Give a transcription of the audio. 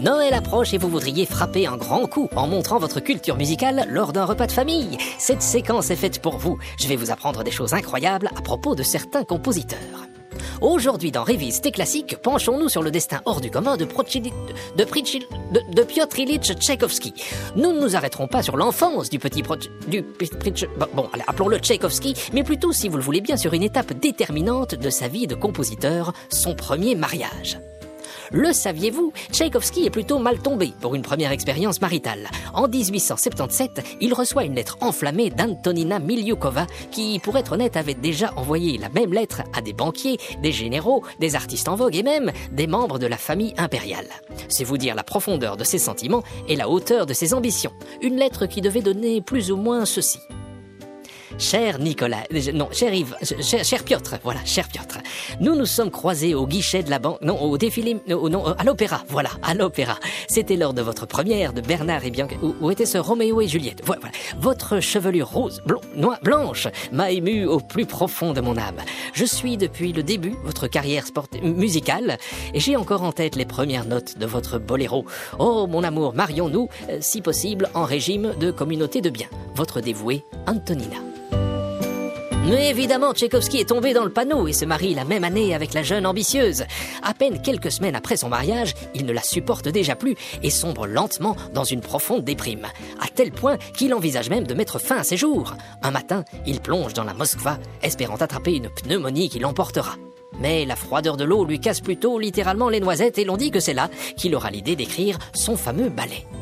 Noël approche et vous voudriez frapper un grand coup en montrant votre culture musicale lors d'un repas de famille. Cette séquence est faite pour vous. Je vais vous apprendre des choses incroyables à propos de certains compositeurs. Aujourd'hui, dans Révise tes classiques, penchons-nous sur le destin hors du commun de Piotr Ilyich Tchaïkovski. Nous ne nous arrêterons pas sur l'enfance du petit allez, appelons-le Tchaïkovski, mais plutôt, si vous le voulez bien, sur une étape déterminante de sa vie de compositeur, son premier mariage. Le saviez-vous, Tchaïkovski est plutôt mal tombé pour une première expérience maritale. En 1877, il reçoit une lettre enflammée d'Antonina Miliukova qui, pour être honnête, avait déjà envoyé la même lettre à des banquiers, des généraux, des artistes en vogue et même des membres de la famille impériale. C'est vous dire la profondeur de ses sentiments et la hauteur de ses ambitions. Une lettre qui devait donner plus ou moins ceci. Cher Piotr, cher Piotr. Nous nous sommes croisés au guichet de la banque, à l'opéra, à l'opéra. C'était lors de votre première de Bernard et Bianca, où était ce Roméo et Juliette. Voilà. Votre chevelure rose, blanche, m'a ému au plus profond de mon âme. Je suis depuis le début votre carrière musicale, et j'ai encore en tête les premières notes de votre boléro. Oh, mon amour, marions-nous, si possible, en régime de communauté de biens. Votre dévouée, Antonina. Mais évidemment, Tchaïkovski est tombé dans le panneau et se marie la même année avec la jeune ambitieuse. À peine quelques semaines après son mariage, il ne la supporte déjà plus et sombre lentement dans une profonde déprime, à tel point qu'il envisage même de mettre fin à ses jours. Un matin, il plonge dans la Moskva, espérant attraper une pneumonie qui l'emportera. Mais la froideur de l'eau lui casse plutôt littéralement les noisettes et l'on dit que c'est là qu'il aura l'idée d'écrire son fameux ballet.